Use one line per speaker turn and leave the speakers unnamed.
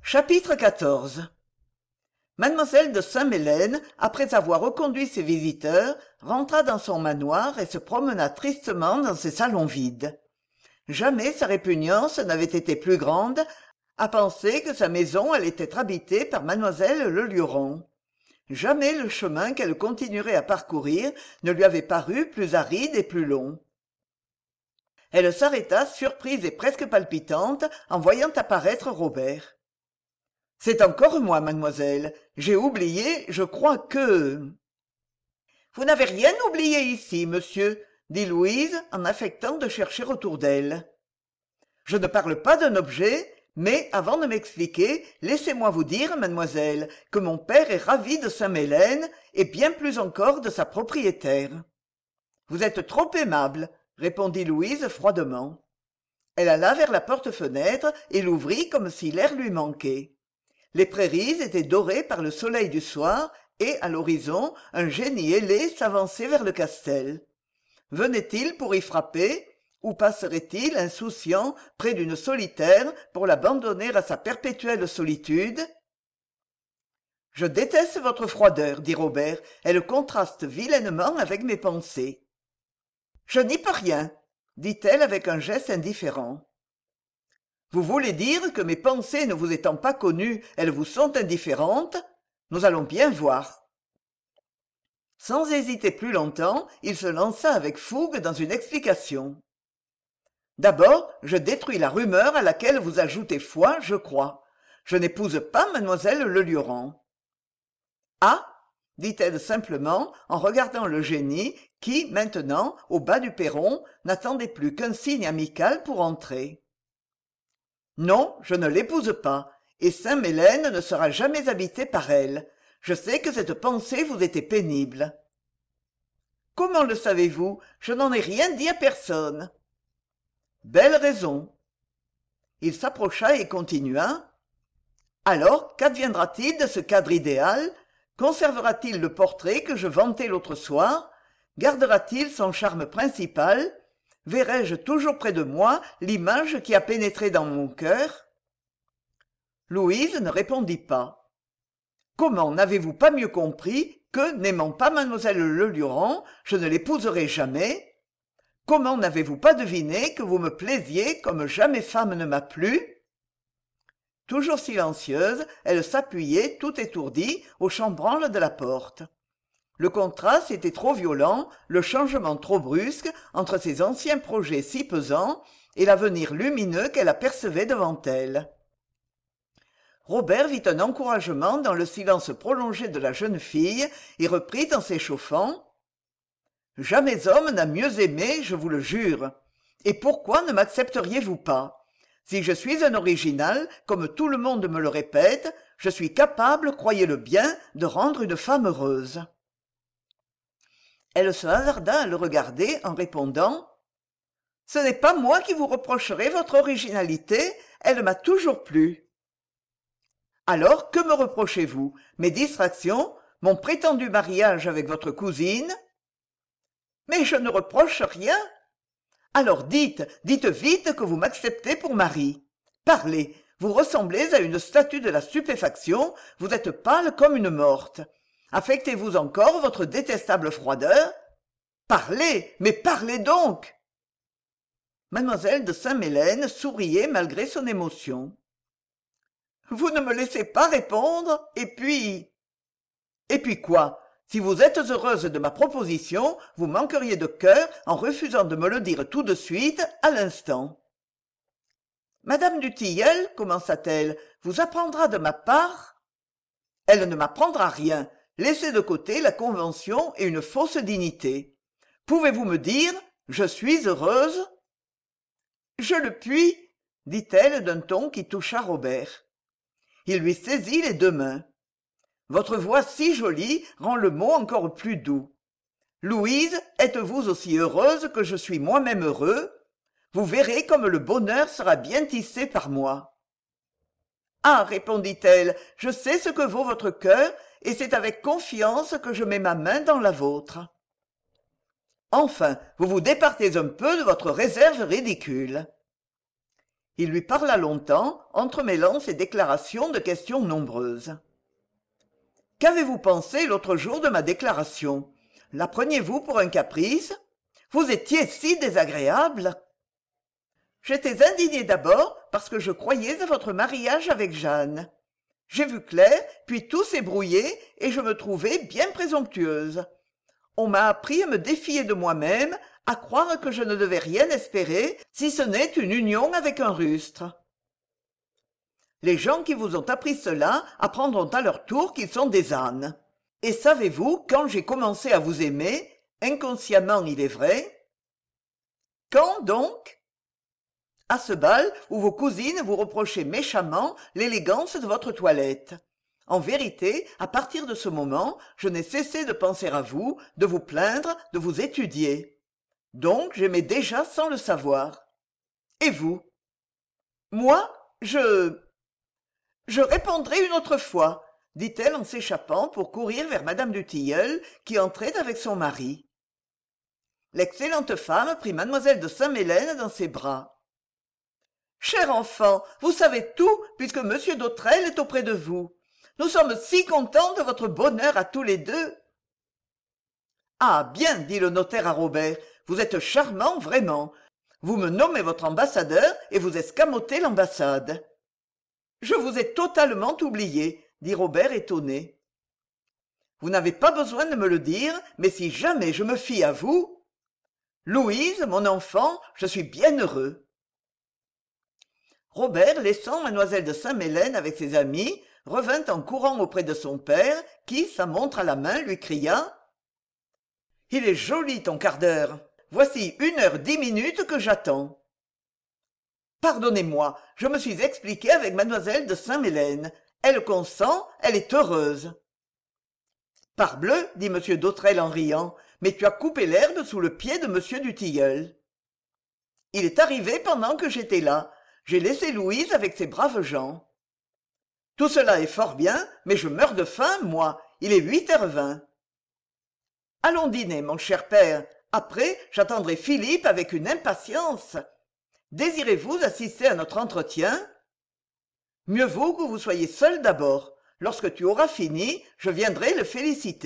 Chapitre XIV. Mademoiselle de Saint-Mélène, après avoir reconduit ses visiteurs, rentra dans son manoir et se promena tristement dans ses salons vides. Jamais sa répugnance n'avait été plus grande à penser que sa maison allait être habitée par mademoiselle Leluron. Jamais le chemin qu'elle continuerait à parcourir ne lui avait paru plus aride et plus long. Elle s'arrêta surprise et presque palpitante en voyant apparaître Robert. « C'est encore moi, mademoiselle. J'ai oublié, je crois que... » « Vous n'avez rien oublié ici, monsieur, » dit Louise en affectant de chercher autour d'elle. « Je ne parle pas d'un objet, mais avant de m'expliquer, laissez-moi vous dire, mademoiselle, que mon père est ravi de Saint-Mélène et bien plus encore de sa propriétaire. »« Vous êtes trop aimable, » répondit Louise froidement. Elle alla vers la porte-fenêtre et l'ouvrit comme si l'air lui manquait. Les prairies étaient dorées par le soleil du soir et, à l'horizon, un génie ailé s'avançait vers le castel. Venait-il pour y frapper, ou passerait-il, insouciant, près d'une solitaire pour l'abandonner à sa perpétuelle solitude ? « Je déteste votre froideur, dit Robert, elle contraste vilainement avec mes pensées. »« Je n'y peux rien, dit-elle avec un geste indifférent. » Vous voulez dire que mes pensées ne vous étant pas connues, elles vous sont indifférentes ? Nous allons bien voir. Sans hésiter plus longtemps, il se lança avec fougue dans une explication. D'abord, je détruis la rumeur à laquelle vous ajoutez foi, je crois. Je n'épouse pas mademoiselle Leluron. Ah, dit-elle simplement en regardant le génie qui, maintenant, au bas du perron, n'attendait plus qu'un signe amical pour entrer. Non, je ne l'épouse pas, et Saint-Mélène ne sera jamais habité par elle. Je sais que cette pensée vous était pénible. Comment le savez-vous ? Je n'en ai rien dit à personne. Belle raison. Il s'approcha et continua. Alors, qu'adviendra-t-il de ce cadre idéal ? Conservera-t-il le portrait que je vantais l'autre soir ? Gardera-t-il son charme principal ? Verrai-je toujours près de moi l'image qui a pénétré dans mon cœur ? Louise ne répondit pas. Comment n'avez-vous pas mieux compris que, n'aimant pas mademoiselle Leluron, je ne l'épouserai jamais ? Comment n'avez-vous pas deviné que vous me plaisiez comme jamais femme ne m'a plu ? Toujours silencieuse, elle s'appuyait, tout étourdie, au chambranle de la porte. Le contraste était trop violent, le changement trop brusque entre ses anciens projets si pesants et l'avenir lumineux qu'elle apercevait devant elle. Robert vit un encouragement dans le silence prolongé de la jeune fille et reprit en s'échauffant. « Jamais homme n'a mieux aimé, je vous le jure. Et pourquoi ne m'accepteriez-vous pas ? Si je suis un original, comme tout le monde me le répète, je suis capable, croyez-le bien, de rendre une femme heureuse. » Elle se hasarda à le regarder en répondant « Ce n'est pas moi qui vous reprocherai votre originalité, elle m'a toujours plu. » Alors, que me reprochez-vous ? Mes distractions ? Mon prétendu mariage avec votre cousine ? Mais je ne reproche rien. Alors dites vite que vous m'acceptez pour mari. Parlez, vous ressemblez à une statue de la stupéfaction, vous êtes pâle comme une morte. Affectez-vous encore votre détestable froideur ? Parlez, mais parlez donc ! Mademoiselle de Saint-Mélène souriait malgré son émotion. Vous ne me laissez pas répondre, et puis... Et puis quoi ? Si vous êtes heureuse de ma proposition, vous manqueriez de cœur en refusant de me le dire tout de suite, à l'instant. Madame du Tilleul, commença-t-elle, vous apprendra de ma part... Elle ne m'apprendra rien. Laissez de côté la convention et une fausse dignité. Pouvez-vous me dire « Je suis heureuse » ? Je le puis, dit-elle d'un ton qui toucha Robert. Il lui saisit les deux mains. Votre voix si jolie rend le mot encore plus doux. Louise, êtes-vous aussi heureuse que je suis moi-même heureux ? Vous verrez comme le bonheur sera bien tissé par moi. Ah, répondit-elle, je sais ce que vaut votre cœur, et c'est avec confiance que je mets ma main dans la vôtre. Enfin, vous vous départez un peu de votre réserve ridicule. Il lui parla longtemps, entremêlant ses déclarations de questions nombreuses. « Qu'avez-vous pensé l'autre jour de ma déclaration? La preniez-vous pour un caprice? Vous étiez si désagréable !» J'étais indignée d'abord parce que je croyais à votre mariage avec Jeanne. J'ai vu clair, puis tout s'est brouillé et je me trouvais bien présomptueuse. On m'a appris à me défier de moi-même, à croire que je ne devais rien espérer si ce n'est une union avec un rustre. Les gens qui vous ont appris cela apprendront à leur tour qu'ils sont des ânes. Et savez-vous quand j'ai commencé à vous aimer, inconsciemment il est vrai? Quand donc? À ce bal où vos cousines vous reprochaient méchamment l'élégance de votre toilette. En vérité, à partir de ce moment, je n'ai cessé de penser à vous, de vous plaindre, de vous étudier. Donc j'aimais déjà sans le savoir. Et vous? Moi, je répondrai une autre fois, dit-elle en s'échappant pour courir vers madame du Tilleul, qui entrait avec son mari. L'excellente femme prit mademoiselle de Saint-Mélaine dans ses bras. « Cher enfant, vous savez tout, puisque monsieur d'Autrelle est auprès de vous. Nous sommes si contents de votre bonheur à tous les deux. »« Ah, bien, dit le notaire à Robert, vous êtes charmant, vraiment. Vous me nommez votre ambassadeur et vous escamotez l'ambassade. »« Je vous ai totalement oublié, dit Robert étonné. »« Vous n'avez pas besoin de me le dire, mais si jamais je me fie à vous... »« Louise, mon enfant, je suis bien heureux. » Robert, laissant mademoiselle de Saint-Mélaine avec ses amis, revint en courant auprès de son père, qui, sa montre à la main, lui cria « Il est joli ton quart d'heure. Voici 1h10 que j'attends. »« Pardonnez-moi, je me suis expliqué avec mademoiselle de Saint-Mélaine. Elle consent, elle est heureuse. »« Parbleu, dit M. d'Autrelle en riant, mais tu as coupé l'herbe sous le pied de M. du Tilleul. »« Il est arrivé pendant que j'étais là. J'ai laissé Louise avec ces braves gens. »« Tout cela est fort bien, mais je meurs de faim, moi. Il est 8h20. »« Allons dîner, mon cher père. Après, j'attendrai Philippe avec une impatience. Désirez-vous assister à notre entretien? Mieux vaut que vous soyez seul d'abord. Lorsque tu auras fini, je viendrai le féliciter. »